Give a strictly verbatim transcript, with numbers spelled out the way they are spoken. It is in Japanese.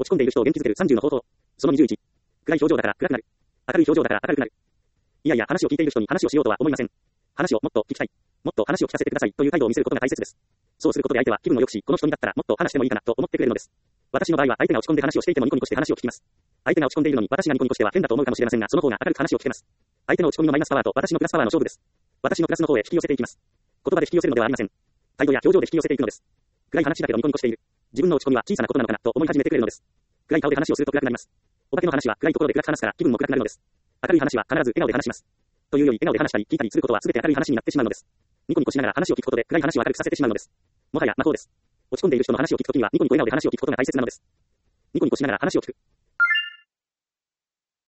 込んでいる人を元気づけるさんじゅうの方法。そのにじゅういち。暗い表情だから暗くなる。明るい表情だから明るくなる。いやいや、話を聞いている人に話をしようとは思いません。話をもっと聞きたい。もっと話を聞かせてくださいという態度を見せることが大切です。そうすることで相手は気分を良くし、この人にだったらもっと話してもいいかなと思ってくれるのです。私の場合は相手が落ち込んで話をしていてもニコニコして話を聞きます。相手が落ち込んでいるのに私がニコニコしては変だと思うかもしれませんが、その方が明るく話を聞けます。相手の落ち込みのマイナスパワーと私のプラスパワーの勝負です。私のプラスの方へ引き寄せていきます。言葉で引き寄せるのではありません。態度や表情で引き寄せていくのです。暗い話だけどニコニコしている。自分の落ち込みは小さなことなのかなと思い始めてくれるのです。暗い顔で話をすると暗くなります。お化けの話は暗いところで暗く話すから気分も暗くなるのです。明るい話は必ず笑顔で話します。というより笑顔で話したり聞いたりすることは全て明るい話になってしまうのです。ニコニコしながら話を聞くことで暗い話を明るくさせてしまうのです。もはや魔法です。落ち込んでいる人の話を聞くときにはニコニコ笑顔で話を聞くことが大切なのです。ニコニコしながら話を聞く。